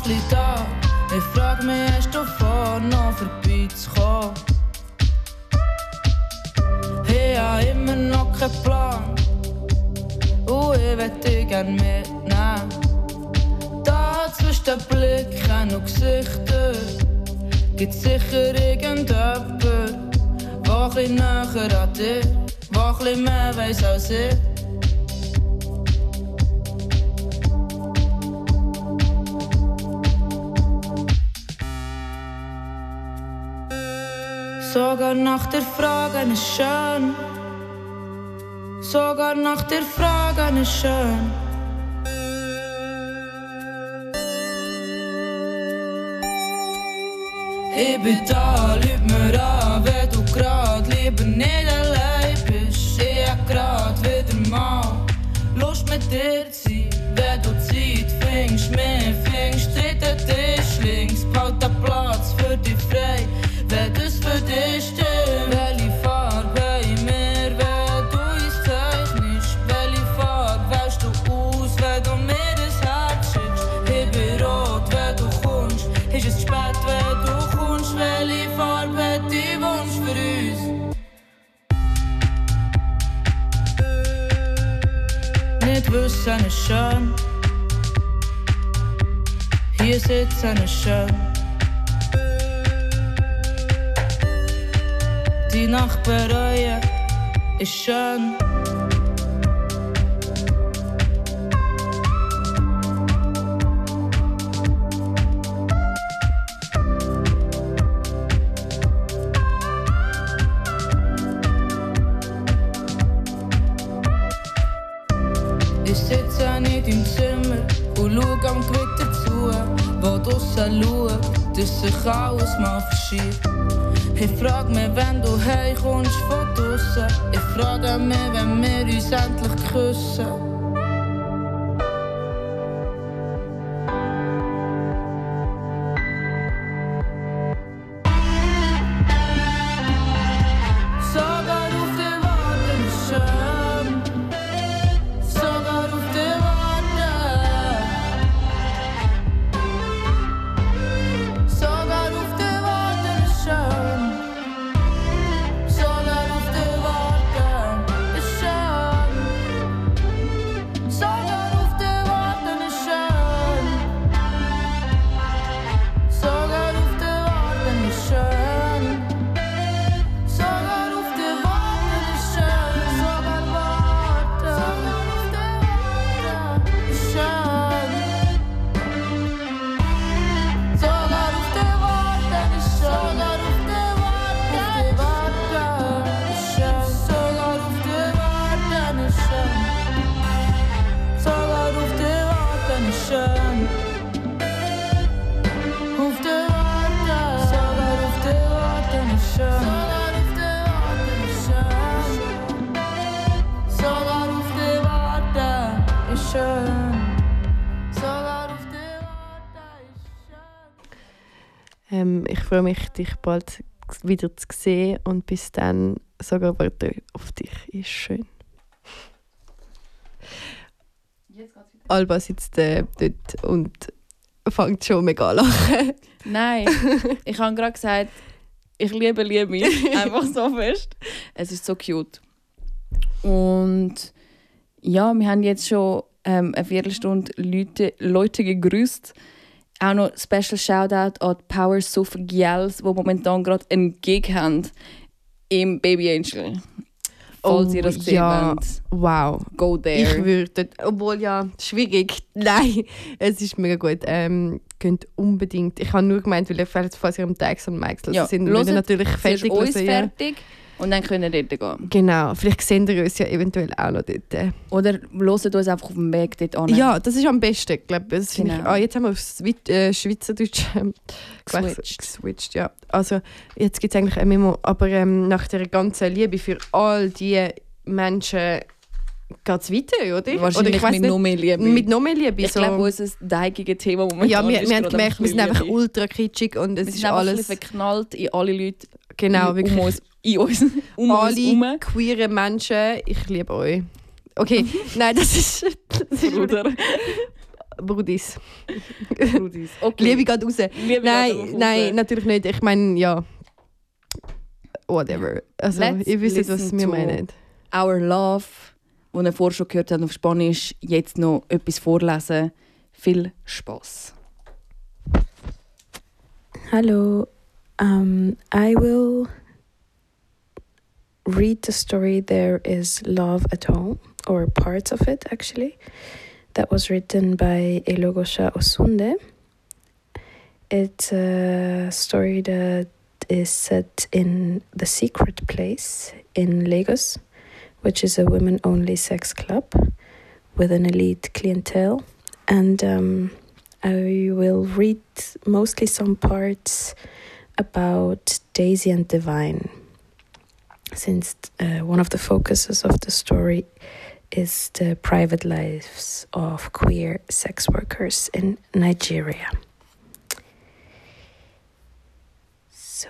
noch ein da. Ich frag mich, hast du vor, noch vorbeizukommen? Ich hab immer noch keinen Plan. Und ich würd dich gern mitnehmen. Da zwischen den Blicken und Gesichtern gibt's sicher irgendjemand, der ein bisschen näher an dir, der ein bisschen mehr weiss als ich. Sogar nach der Frage ist schön. Sogar nach der Frage ist schön. Ich bin da, lüg mir an, wenn du grad lieber nicht allein bist. Ich hab grad wieder mal Lust mit dir zu sein. Wenn du Zeit findest, mich findest, dritten Tisch links. Behalt den Platz für dich frei, wenn das für dich stimmt. Welche Farbe in mir, wenn du uns zeichnest? Welche Farbe wählst du aus, wenn du mir das Herz schickst? Ich bin rot, wenn du kommst, ist es zu spät, wenn du kommst. Welche Farbe hat dein Wunsch für uns? Nicht wissen ist schön, hier sitzen ist schön. Die Nacht bereuen ist schön. Ich sitze nicht im Zimmer und schau am Gewitter zu, wo draussen schaut, dass sich alles mal verschiebt. Ich frag mich, wenn du heimkommst von draussen. Ich frage mich, wenn wir uns endlich küssen. Sogar auf die Warten ist schön. Sogar auf die Warten. Sogar auf die Warten ist schön. Sogar auf die Warten ist schön. Sogar auf die Warten ist schön. Sogar auf die Warten ist schön. Sogar auf die Warten ist schön. Sogar warten. Sogar auf die Warten ist schön. Sogar auf die Warten ist schön. Sogar auf die Warten ist schön. Sogar auf die Warten ist schön. Sogar auf die Warten ist schön. Auf die Warten. Sogar auf die Warten ist schön. Sogar auf die Warten ist schön. Sogar auf die Warten ist schön. Ich freue mich, dich bald wieder zu sehen und bis dann sogar Wörter auf dich ist schön. Alba sitzt dort und fängt schon mega an lachen. Nein, ich habe gerade gesagt, ich liebe Liebe. Einfach so fest. Es ist so cute. Und ja, wir haben jetzt schon eine Viertelstunde Leute gegrüßt. Auch noch Special Shoutout an die Power Sofa Giels, die momentan gerade einen Gig haben im Baby Angel. Falls ihr das gesehen habt. Wow. Go there. Ich würde, obwohl ja, schwierig. Nein, es ist mega gut. Könnt unbedingt. Ich habe nur gemeint, weil ihr falls ihr am Tag am Max sind, wir natürlich fertig uns hören, fertig und dann können wir dort gehen. Genau, vielleicht sehen wir uns ja eventuell auch noch dort. Oder hört uns einfach auf dem Weg dort an. Ja, das ist am besten, glaube ich. Genau. Jetzt haben wir aufs Schweizerdeutsch geswitcht. Ja. Also jetzt gibt es eigentlich eine Memo, aber nach der ganzen Liebe für all die Menschen geht es weiter, oder? Wahrscheinlich oder mit noch mehr Liebe. Mit noch mehr Liebe. Ich glaube, unser deigiges Thema momentan ja, wir ist haben gemerkt, wir sind einfach Liebe. ultra kitschig und es wir ist sind alles alles verknallt in alle Leute. Genau, wirklich. Um alle uns herum. queeren Menschen, ich liebe euch. Okay, nein, das ist... Bruder. Brudis. Brudis. Okay. Liebe geht raus. Liebe Nein, geht raus. nein, natürlich nicht. Ich meine, ja. Whatever. Also, Let's ihr wisst, was listen wir to meinen. Our Love, wo ihr vorher schon gehört habt auf Spanisch, jetzt noch etwas vorlesen. Viel Spaß. Hello. I will read the story There Is Love at Home, or parts of it actually. That was written by Elogosha Osunde. It's a story that is set in The Secret Place in Lagos, which is a women-only sex club with an elite clientele. And I will read mostly some parts about Daisy and Divine, since one of the focuses of the story is the private lives of queer sex workers in Nigeria. So,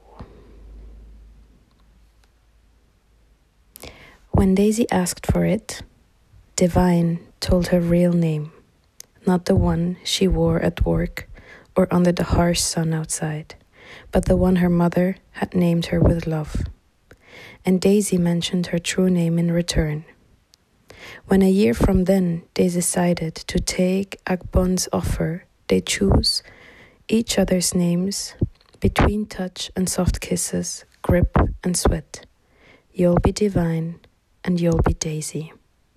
when Daisy asked for it, Divine told her real name, not the one she wore at work or under the harsh sun outside, but the one her mother had named her with love. And Daisy mentioned her true name in return. When a year from then they decided to take Agbon's offer, they choose each other's names between touch and soft kisses, grip and sweat. You'll be Divine and you'll be Daisy.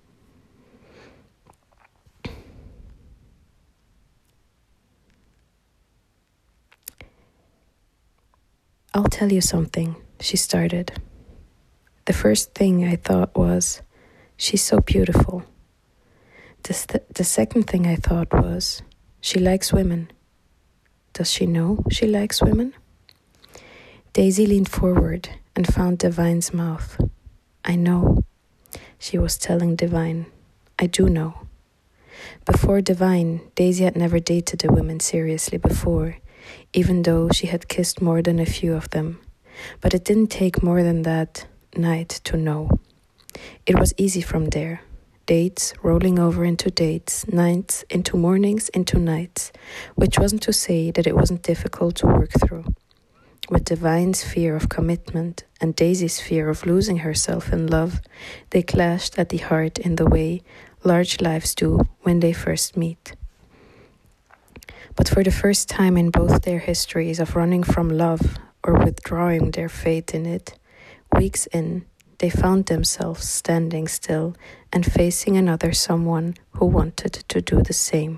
I'll tell you something, she started. The first thing I thought was, she's so beautiful. The second thing I thought was, she likes women. Does she know she likes women? Daisy leaned forward and found Divine's mouth. I know, she was telling Divine. I do know. Before Divine, Daisy had never dated a woman seriously before, even though she had kissed more than a few of them. But it didn't take more than that night to know. It was easy from there. Dates rolling over into dates, nights into mornings into nights, which wasn't to say that it wasn't difficult to work through. With Divine's fear of commitment and Daisy's fear of losing herself in love, they clashed at the heart in the way large lives do when they first meet. But for the first time in both their histories of running from love or withdrawing their faith in it, weeks in, they found themselves standing still and facing another someone who wanted to do the same.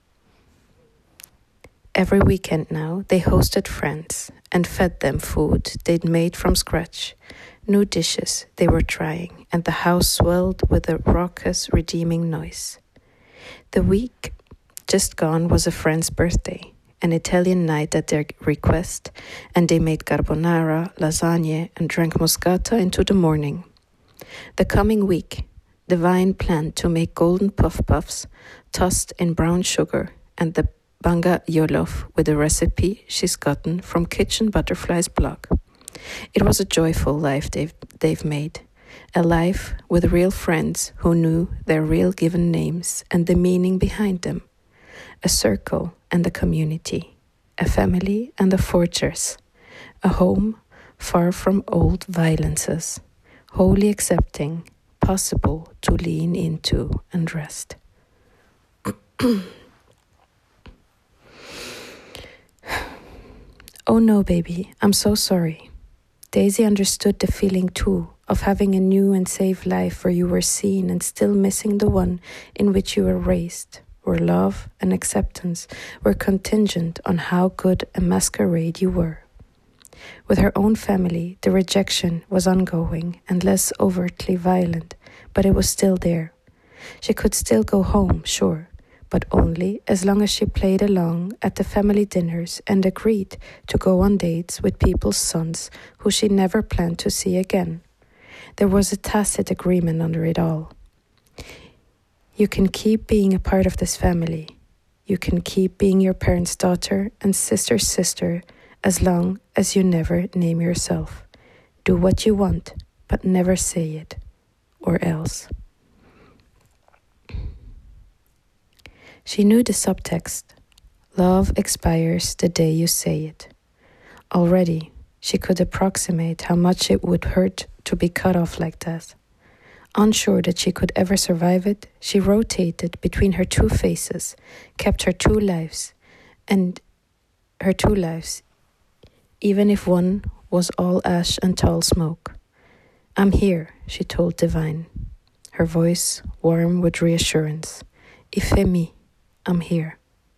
Every weekend now, they hosted friends and fed them food they'd made from scratch, new dishes they were trying, and the house swelled with a raucous, redeeming noise. The week just gone was a friend's birthday, an Italian night at their request, and they made carbonara, lasagne, and drank moscata into the morning. The coming week, Divine planned to make golden puff-puffs tossed in brown sugar and the banga jollof with a recipe she's gotten from Kitchen Butterfly's blog. It was a joyful life they've made, a life with real friends who knew their real given names and the meaning behind them, a circle and a community, a family and a fortress, a home far from old violences, wholly accepting, possible to lean into and rest. Oh no, baby, I'm so sorry. Daisy understood the feeling too, of having a new and safe life where you were seen and still missing the one in which you were raised, where love and acceptance were contingent on how good a masquerade you were. With her own family, the rejection was ongoing and less overtly violent, but it was still there. She could still go home, sure, but only as long as she played along at the family dinners and agreed to go on dates with people's sons who she never planned to see again. There was a tacit agreement under it all. You can keep being a part of this family. You can keep being your parents' daughter and sister's sister as long as you never name yourself. Do what you want, but never say it, or else. She knew the subtext. Love expires the day you say it. Already, she could approximate how much it would hurt to be cut off like that. Unsure that she could ever survive it, she rotated between her two faces, kept her two lives, even if one was all ash and tall smoke. I'm here, she told Divine, her voice warm with reassurance. Ifemi, I'm here.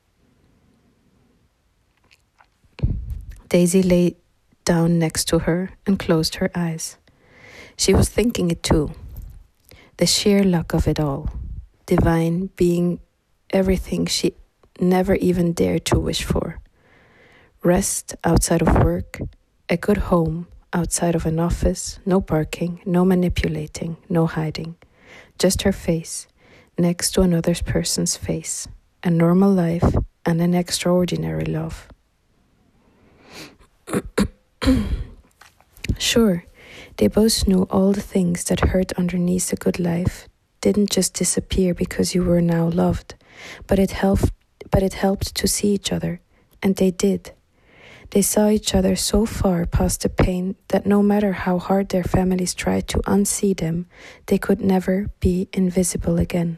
Daisy lay down next to her and closed her eyes. She was thinking it too. The sheer luck of it all. Divine being everything she never even dared to wish for. Rest outside of work, a good home outside of an office, no barking, no manipulating, no hiding. Just her face, next to another person's face. A normal life and an extraordinary love. Sure, they both knew all the things that hurt underneath a good life didn't just disappear because you were now loved, but it helped to see each other, and they did. They saw each other so far past the pain that no matter how hard their families tried to unsee them, they could never be invisible again.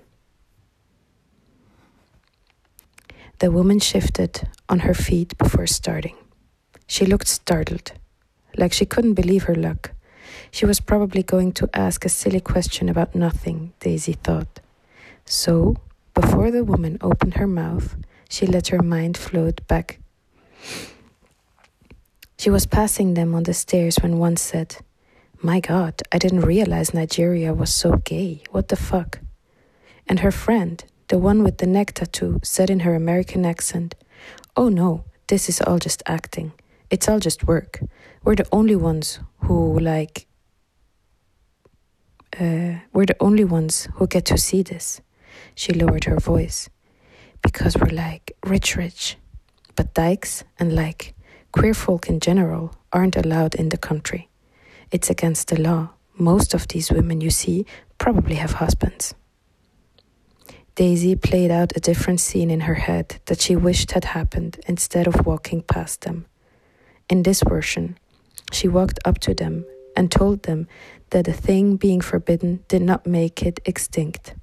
The woman shifted on her feet before starting. She looked startled, like she couldn't believe her luck. She was probably going to ask a silly question about nothing, Daisy thought. So, before the woman opened her mouth, she let her mind float back. She was passing them on the stairs when one said, "My God, I didn't realize Nigeria was so gay. What the fuck?" And her friend, the one with the neck tattoo, said in her American accent, "Oh no, this is all just acting. It's all just work. We're the only ones who get to see this." She lowered her voice. "Because we're like rich. But dykes and like queer folk in general aren't allowed in the country. It's against the law. Most of these women you see probably have husbands." Daisy played out a different scene in her head that she wished had happened instead of walking past them. In this version, she walked up to them and told them that a thing being forbidden did not make it extinct.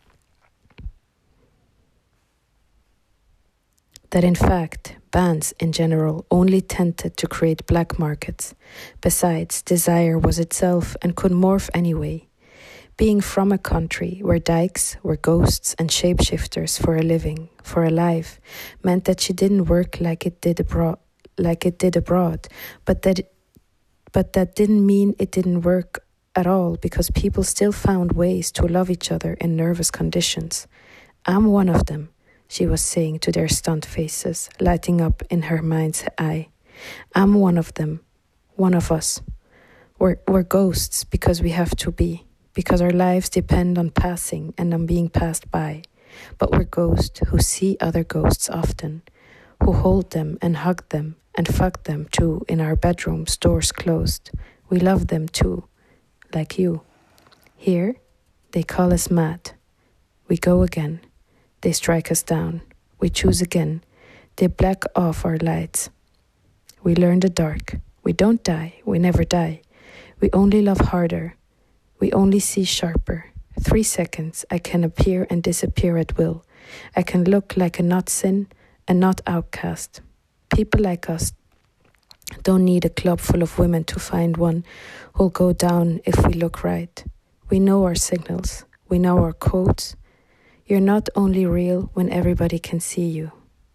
That in fact, bans in general only tended to create black markets. Besides, desire was itself and could morph anyway. Being from a country where dykes were ghosts and shapeshifters for a living, for a life, meant that she didn't work like it did abroad, but that didn't mean it didn't work at all, because people still found ways to love each other in nervous conditions. "I'm one of them," she was saying to their stunned faces, lighting up in her mind's eye. "I'm one of them, one of us. We're ghosts because we have to be, because our lives depend on passing and on being passed by. But we're ghosts who see other ghosts often, who hold them and hug them and fuck them too in our bedrooms, doors closed. We love them too, like you. Here, they call us mad. We go again. They strike us down. We choose again. They black off our lights. We learn the dark. We don't die. We never die. We only love harder. We only see sharper. 3 seconds, I can appear and disappear at will. I can look like a not sin and not outcast. People like us don't need a club full of women to find one who'll go down if we look right. We know our signals. We know our codes. You're not only real when everybody can see you."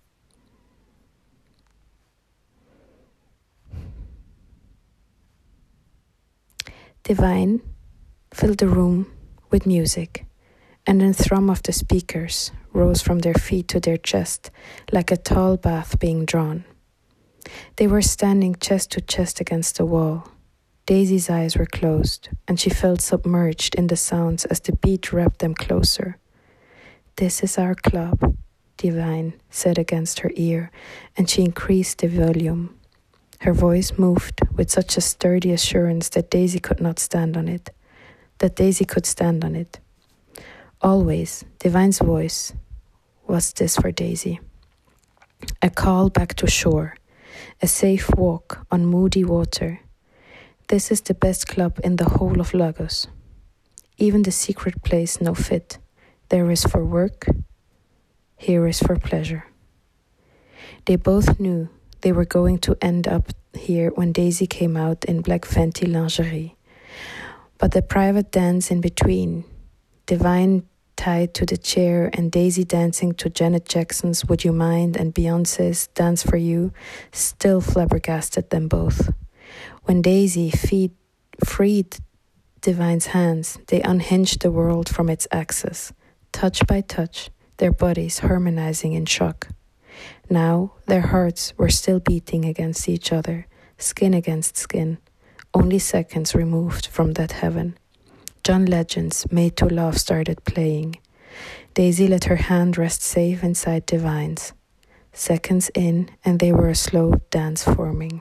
Divine filled the room with music, and the thrum of the speakers rose from their feet to their chest like a tall bath being drawn. They were standing chest to chest against the wall. Daisy's eyes were closed, and she felt submerged in the sounds as the beat wrapped them closer. "This is our club," Divine said against her ear, and she increased the volume. Her voice moved with such a sturdy assurance that Daisy could stand on it. Always, Divine's voice was this for Daisy. A call back to shore, a safe walk on moody water. This is the best club in the whole of Lagos. Even the secret place no fit. There is for work, here is for pleasure. They both knew they were going to end up here when Daisy came out in black Fenty lingerie. But the private dance in between, Divine tied to the chair and Daisy dancing to Janet Jackson's Would You Mind and Beyoncé's Dance for You, still flabbergasted them both. When Daisy freed Divine's hands, they unhinged the world from its axis, touch by touch, their bodies harmonizing in shock. Now their hearts were still beating against each other, skin against skin, only seconds removed from that heaven. John Legend's Made to Love started playing. Daisy let her hand rest safe inside Divine's. Seconds in, and they were a slow dance forming.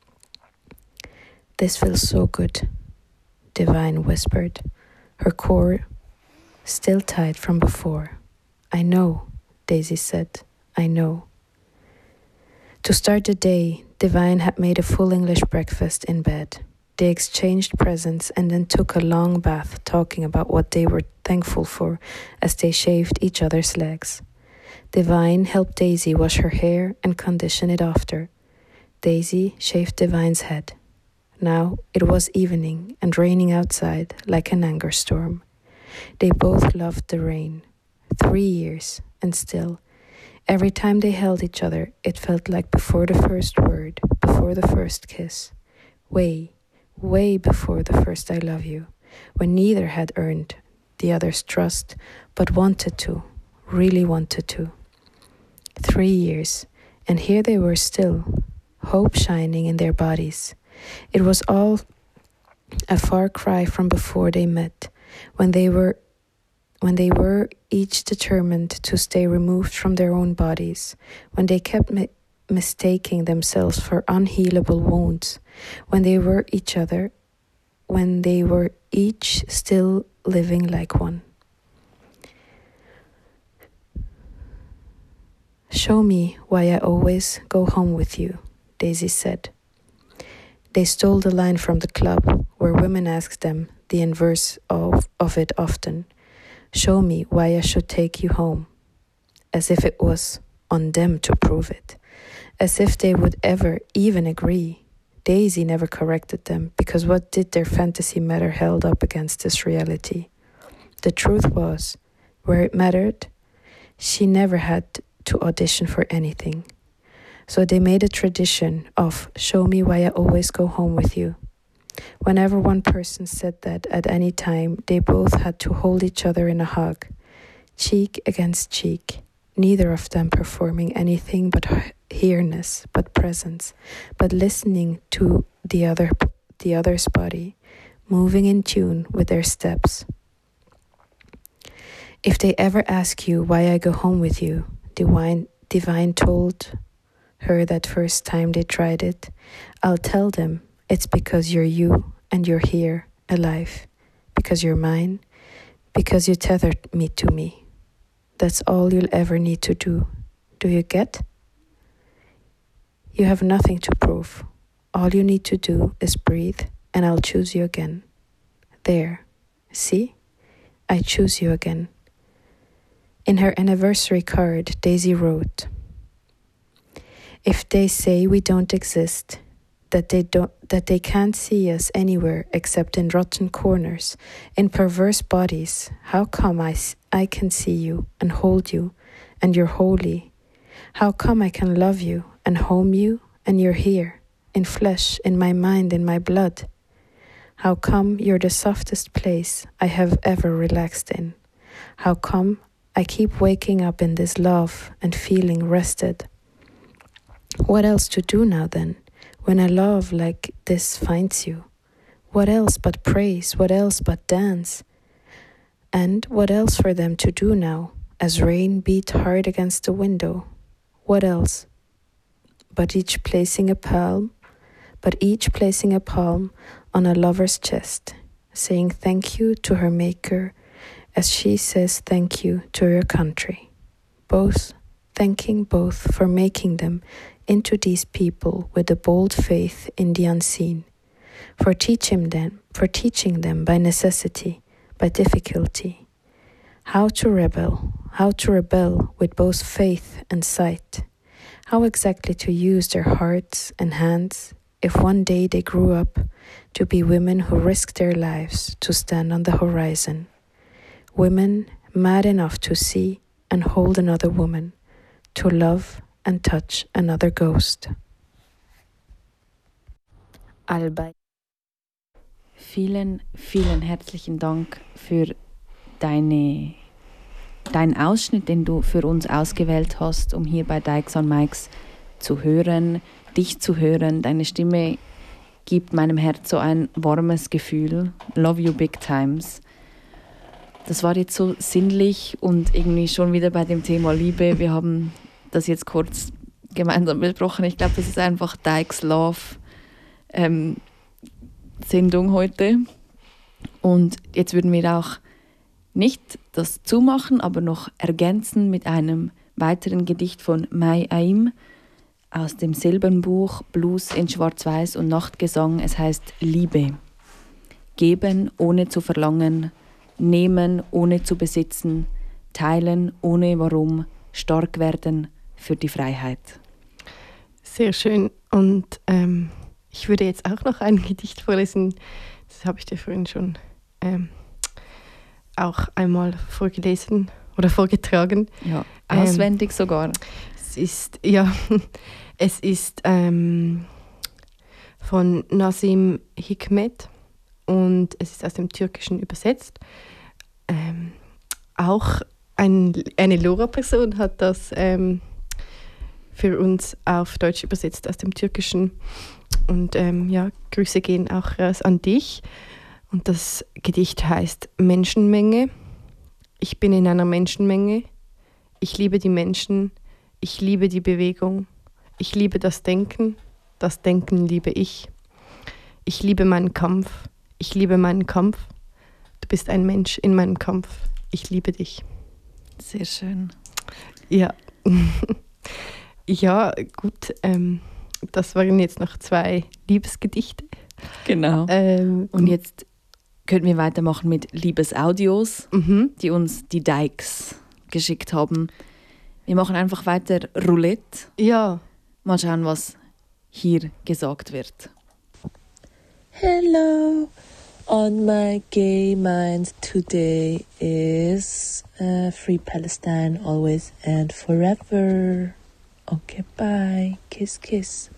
This feels so good, Divine whispered, her core still tight from before. I know, Daisy said, I know. To start the day, Divine had made a full English breakfast in bed. They exchanged presents and then took a long bath talking about what they were thankful for as they shaved each other's legs. Divine helped Daisy wash her hair and condition it after. Daisy shaved Divine's head. Now it was evening and raining outside like an anger storm. They both loved the rain. 3 years, and still, every time they held each other, it felt like before the first word, before the first kiss. Way before the first I love you, when neither had earned the other's trust, but wanted to, really wanted to. 3 years, and here they were still, hope shining in their bodies. It was all a far cry from before they met, when they were each determined to stay removed from their own bodies, when they kept mistaking themselves for unhealable wounds, when they were each other, when they were each still living like one. Show me why I always go home with you, Daisy said. They stole the line from the club, where women asked them the inverse of it often. Show me why I should take you home. As if it was on them to prove it. As if they would ever even agree. Daisy never corrected them, because what did their fantasy matter held up against this reality? The truth was, where it mattered, she never had to audition for anything. So they made a tradition of, show me why I always go home with you. Whenever one person said that at any time, they both had to hold each other in a hug, cheek against cheek, neither of them performing anything but here-ness, but presence, but listening to the other's body, moving in tune with their steps. If they ever ask you why I go home with you, Divine told her that first time they tried it, I'll tell them it's because you're you and you're here, alive, because you're mine, because you tethered me to me. That's all you'll ever need to do. Do you get? You have nothing to prove. All you need to do is breathe, and I'll choose you again. There. See? I choose you again. In her anniversary card, Daisy wrote, if they say we don't exist, that they can't see us anywhere except in rotten corners, in perverse bodies, how come I can see you and hold you and you're holy? How come I can love you and home you and you're here, in flesh, in my mind, in my blood? How come you're the softest place I have ever relaxed in? How come I keep waking up in this love and feeling rested? What else to do now then? When a love like this finds you, what else but praise, what else but dance? And what else for them to do now, as rain beat hard against the window? What else but each placing a palm on a lover's chest, saying thank you to her maker as she says thank you to your country. thanking both for making them into these people with a bold faith in the unseen, for teaching them by necessity, by difficulty, how to rebel with both faith and sight, how exactly to use their hearts and hands if one day they grew up to be women who risk their lives to stand on the horizon, women mad enough to see and hold another woman, to love and touch another ghost. Albay. Vielen, vielen herzlichen Dank für deinen Ausschnitt, den du für uns ausgewählt hast, um hier bei Dykes on Mics zu hören, dich zu hören. Deine Stimme gibt meinem Herz so ein warmes Gefühl. Love you big times. Das war jetzt so sinnlich und irgendwie schon wieder bei dem Thema Liebe. Wir haben das jetzt kurz gemeinsam besprochen. Ich glaube, das ist einfach Dykes Love Sendung heute. Und jetzt würden wir auch nicht das zumachen, aber noch ergänzen mit einem weiteren Gedicht von Mai Aim aus demselben Buch Blues in Schwarz-Weiß und Nachtgesang. Es heißt Liebe. Geben ohne zu verlangen, nehmen ohne zu besitzen, teilen ohne Warum, stark werden für die Freiheit. Sehr schön. Und ich würde jetzt auch noch ein Gedicht vorlesen. Das habe ich dir vorhin schon auch einmal vorgelesen oder vorgetragen. Ja, auswendig sogar. Es ist von Nazim Hikmet und es ist aus dem Türkischen übersetzt. Auch eine Lora-Person hat das für uns auf Deutsch übersetzt aus dem Türkischen. Und Grüße gehen auch raus an dich. Und das Gedicht heißt Menschenmenge. Ich bin in einer Menschenmenge. Ich liebe die Menschen. Ich liebe die Bewegung. Ich liebe das Denken. Das Denken liebe ich. Ich liebe meinen Kampf. Ich liebe meinen Kampf. Du bist ein Mensch in meinem Kampf. Ich liebe dich. Sehr schön. Ja. Ja, gut. Das waren jetzt noch 2 Liebesgedichte. Genau. Und jetzt können wir weitermachen mit Liebesaudios, die uns die Dykes geschickt haben. Wir machen einfach weiter Roulette. Ja. Mal schauen, was hier gesagt wird. Hello. On my gay mind today is Free Palestine always and forever. Okay, bye. Kiss, kiss.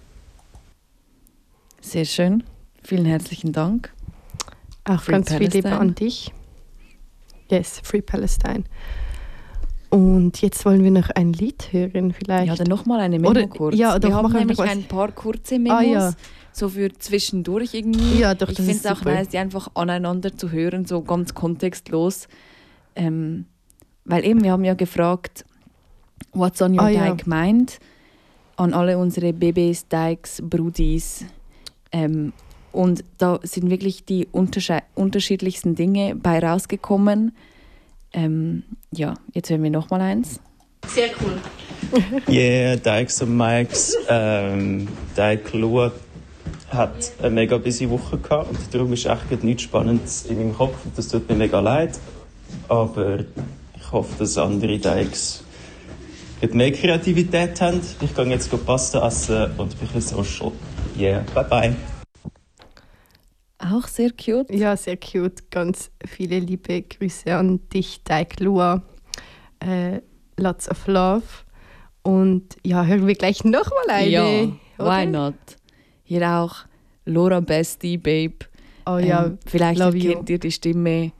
Sehr schön. Vielen herzlichen Dank. Auch Free ganz Palestine. viel Liebe an dich. Yes, Free Palestine. Und jetzt wollen wir noch ein Lied hören vielleicht. Ja, dann nochmal eine Memo Oder, kurz. Ja, doch, wir haben nämlich was. ein paar kurze Memos, ja. so für zwischendurch irgendwie. Ja, doch, ich das finde ist es auch super. nice, die einfach aneinander zu hören, so ganz kontextlos. Weil eben, wir haben ja gefragt, what's on your Dyke mind? An alle unsere Babys, Dykes, Brudis. Und da sind wirklich die unterschiedlichsten Dinge bei rausgekommen. Jetzt hören wir noch mal eins. Sehr cool. Yeah, Dykes und Mikes. Dyke Lua hat eine mega busy Woche gehabt und darum ist echt nichts Spannendes in meinem Kopf. Das tut mir mega leid. Aber ich hoffe, dass andere Dykes mehr Kreativität haben. Ich gehe jetzt Pasta essen und ein bisschen social. Yeah, bye bye. Auch sehr cute. Ja, sehr cute. Ganz viele liebe Grüße an dich, Dyke Lua. Lots of love. Und ja, hören wir gleich nochmal eine. Ja, oder? why not? Hier auch Laura Bestie, Babe. Oh ja, vielleicht love erkennt you. ihr die Stimme.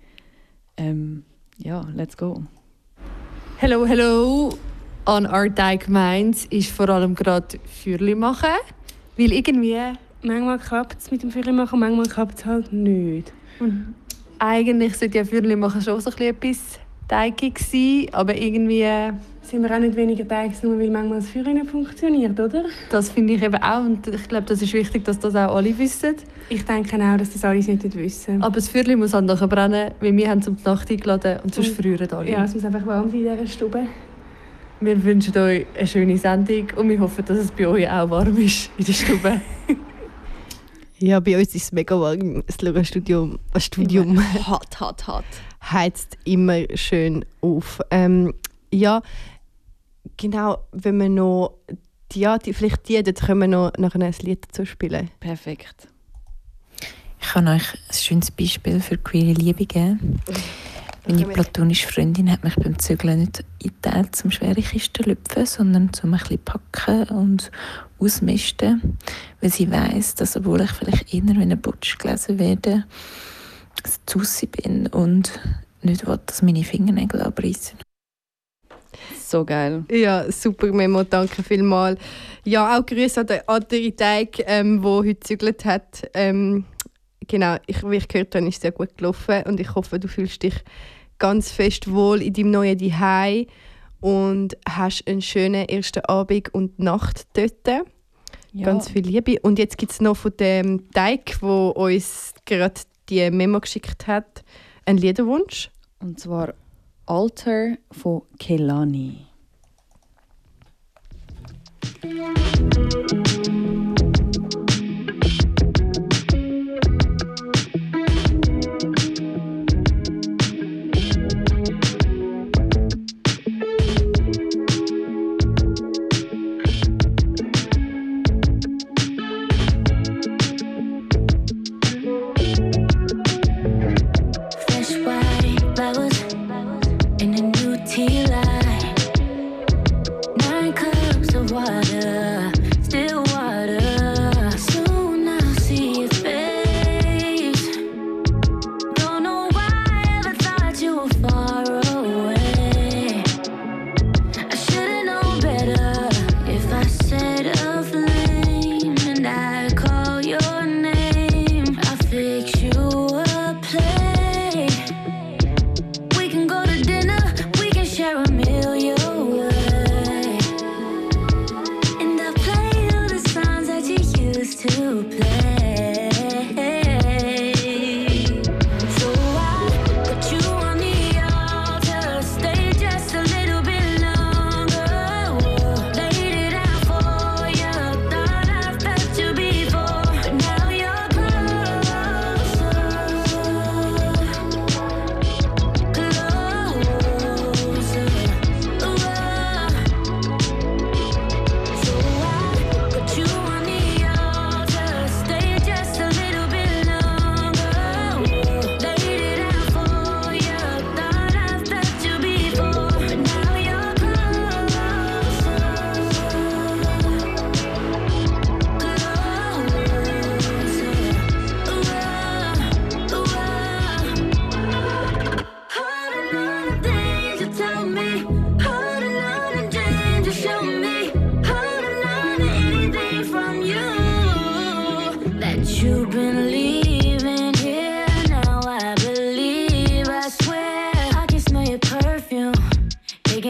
Let's go. Hello, hello. On our Dyke Minds ist vor allem gerade Fürli machen. Weil irgendwie, manchmal klappt es mit dem Fürli machen, manchmal klappt es halt nicht. Und eigentlich sollte ja Fürli machen schon so etwas Dykig sein, aber irgendwie sind wir auch nicht weniger Dykes, nur weil manchmal das Fürli nicht funktioniert, oder? Das finde ich eben auch und ich glaube, das ist wichtig, dass das auch alle wissen. Ich denke auch, dass das alle nicht wissen. Aber das Fürli muss halt nachher brennen, weil wir haben zum Nacht eingeladen und sonst frieren alle. Ja, es muss einfach warm sein in dieser Stube. Wir wünschen euch eine schöne Sendung und wir hoffen, dass es bei euch auch warm ist in der Stube. Ja, bei uns ist es mega warm. Das Lura-Studium Hot. heizt immer schön auf. Ja, genau, wenn wir noch vielleicht dort können wir noch nachher ein Lied dazu spielen. Perfekt. Ich kann euch ein schönes Beispiel für queere Liebe geben. Meine platonische Freundin hat mich beim Zügeln nicht eingeteilt zum schwere Kisten lüpfen, sondern zum ein bisschen packen und ausmisten, weil sie weiss, dass obwohl ich vielleicht eher wie ein Butsch gelesen werde, zu Zussi bin und nicht will, dass meine Fingernägel abreißen. So geil. Ja, super Memo, danke vielmals. Ja, auch Grüße an den anderen Teig, der heute gezügelt hat. Genau, wie ich gehört habe, ist sehr gut gelaufen und ich hoffe, du fühlst dich ganz fest wohl in deinem neuen Zuhause und hast einen schönen ersten Abend und Nacht dort. Ja. Ganz viel Liebe. Und jetzt gibt es noch von dem Teig, der uns gerade die Memo geschickt hat, einen Liederwunsch. Und zwar Alter von Kehlani.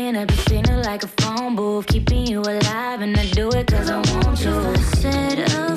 Like a phone booth, keeping you alive, and I do it 'cause I want to. If I said